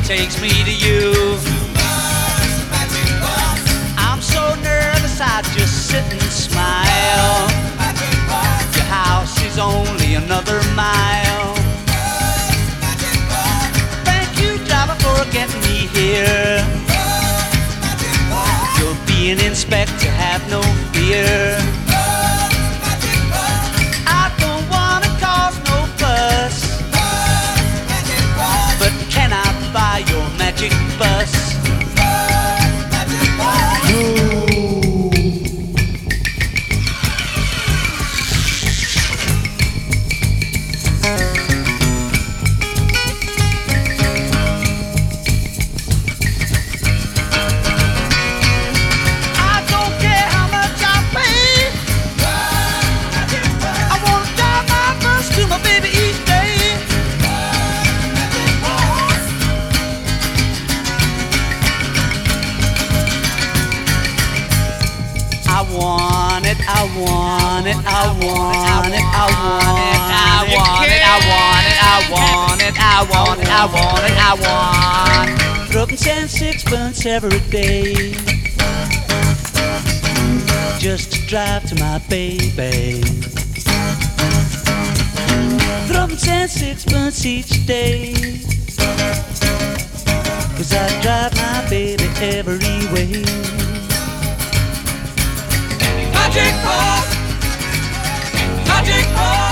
takes me to you. I'm so nervous I just sit and smile. Your house is only another mile. Thank you, driver, for getting me here. You'll be an inspector, have no fear. I don't wanna cause no fuss, but can I buy your magic bus? I want it, I want it, I want it, I want it, I want it, I want it, I want it, I want it, I want it. Rubbing 10 sixpence every day, just to drive to my baby. Rubbing 10 sixpence each day, 'cause I drive my baby every way. Magic bus, magic bus.